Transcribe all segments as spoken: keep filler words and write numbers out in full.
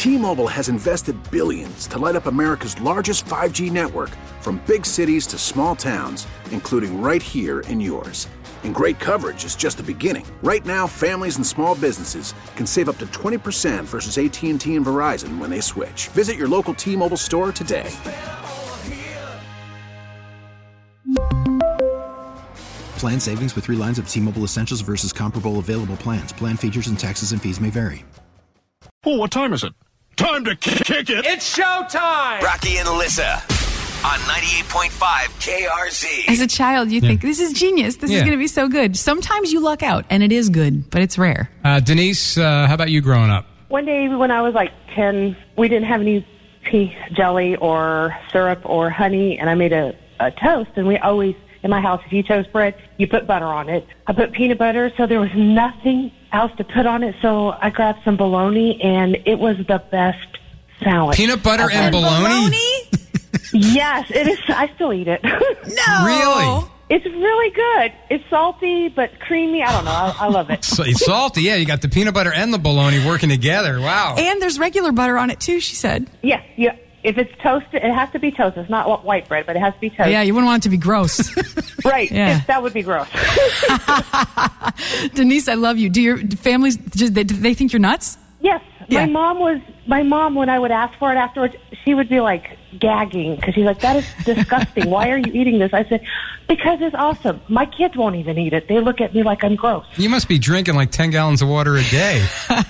T-Mobile has invested billions to light up America's largest five G network, from big cities to small towns, including right here in yours. And great coverage is just the beginning. Right now, families and small businesses can save up to twenty percent versus A T and T and Verizon when they switch. Visit your local T-Mobile store today. Plan savings with three lines of T-Mobile Essentials versus comparable available plans. Plan features and taxes and fees may vary. Oh, what time is it? Time to kick it! It's showtime! Rocky and Alyssa on ninety-eight point five K R Z. As a child, you yeah. think, this is genius. This yeah. is going to be so good. Sometimes you luck out, and it is good, but it's rare. Uh, Denise, uh, how about you growing up? One day when I was like ten, we didn't have any pea jelly or syrup or honey, and I made a, a toast, and we always, in my house, if you toast bread, you put butter on it. I put peanut butter, so there was nothing else to put on it, so I grabbed some bologna, and it was the best sandwich. Peanut butter and bologna? bologna? Yes, it is. I still eat it. No. Really? It's really good. It's salty, but creamy. I don't know. I, I love it. So it's salty, yeah. You got the peanut butter and the bologna working together. Wow. And there's regular butter on it, too, she said. Yes, yeah. If it's toasted, it has to be toasted. It's not white bread, but it has to be toasted. Yeah, you wouldn't want it to be gross. Right. Yeah. It, that would be gross. Denise, I love you. Do your families, do they, do they think you're nuts? Yes. Yeah. My mom was, my mom, when I would ask for it afterwards, she would be like gagging because she's like, that is disgusting. Why are you eating this? I said, because it's awesome. My kids won't even eat it. They look at me like I'm gross. You must be drinking like ten gallons of water a day.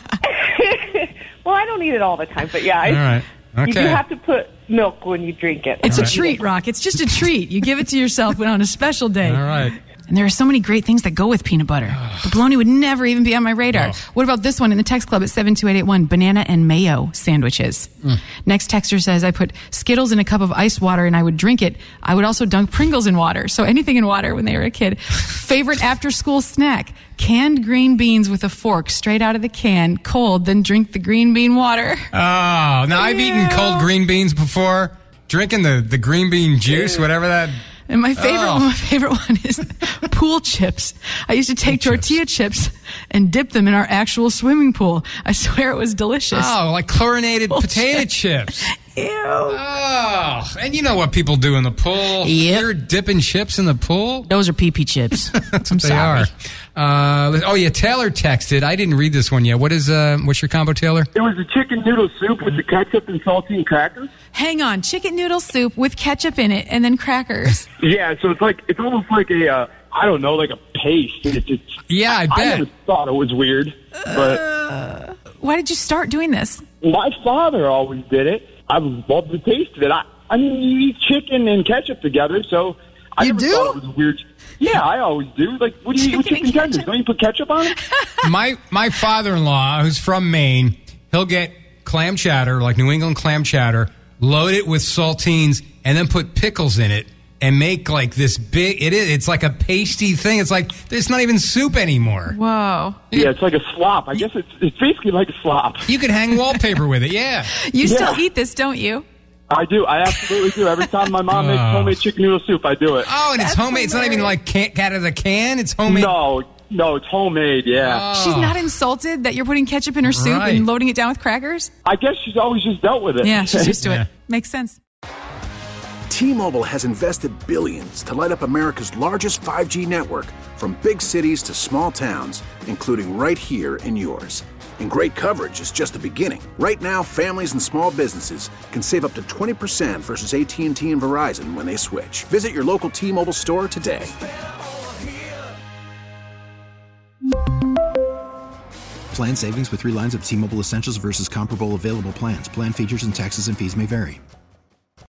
Well, I don't eat it all the time, but yeah. I, all right. Okay. You do have to put milk when you drink it. It's all a right. treat, Rock. It's just a treat. You give it to yourself on a special day. All right. And there are so many great things that go with peanut butter. The bologna would never even be on my radar. No. What about this one in the text club at seven two eight eight one? Banana and mayo sandwiches. Mm. Next texter says, I put Skittles in a cup of ice water and I would drink it. I would also dunk Pringles in water. So anything in water when they were a kid. Favorite after-school snack? Canned green beans with a fork straight out of the can, cold, then drink the green bean water. Oh, now I've Ew. eaten cold green beans before. Drinking the, the green bean juice, whatever that... And my favorite, oh. my favorite one is pool chips. I used to take Pool tortilla chips. chips and dip them in our actual swimming pool. I swear it was delicious. Oh, like chlorinated Pool potato chips. chips. Ew. Oh, and you know what people do in the pool? Yep. You're dipping chips in the pool? Those are pee-pee chips. That's I'm what they sorry. are. Uh, oh, yeah, Taylor texted. I didn't read this one yet. What is, uh, what's your combo, Taylor? It was a chicken noodle soup with the ketchup and saltine crackers. Hang on. Chicken noodle soup with ketchup in it and then crackers. Yeah, so it's like, it's almost like a, uh, I don't know, like a paste. It's, it's, yeah, I bet. I never thought it was weird, but... Uh, why did you start doing this? My father always did it. I loved the taste of it. I, I mean, you eat chicken and ketchup together, so I you never do? thought it was weird. Yeah, I always do. Like, what do you eat with chicken tenders? Don't you put ketchup on it? my my father-in-law, who's from Maine, he'll get clam chowder, like New England clam chowder, load it with saltines, and then put pickles in it, and make like this big. It is. It's like a pasty thing. It's like it's not even soup anymore. Whoa. Yeah, it's like a slop. I guess it's it's basically like a slop. You could hang wallpaper with it. Yeah. You yeah. still eat this, don't you? I do. I absolutely do. Every time my mom makes Oh. homemade chicken noodle soup, I do it. Oh, and it's That's homemade. It's not even like can, out of the can. It's homemade. No, no, it's homemade. Yeah. Oh. She's not insulted that you're putting ketchup in her soup Right. and loading it down with crackers? I guess she's always just dealt with it. Yeah, she's used to Yeah. it. Makes sense. T-Mobile has invested billions to light up America's largest five G network, from big cities to small towns, including right here in yours. And great coverage is just the beginning. Right now, families and small businesses can save up to twenty percent versus A T and T and Verizon when they switch. Visit your local T-Mobile store today. Plan savings with three lines of T-Mobile Essentials versus comparable available plans. Plan features and taxes and fees may vary.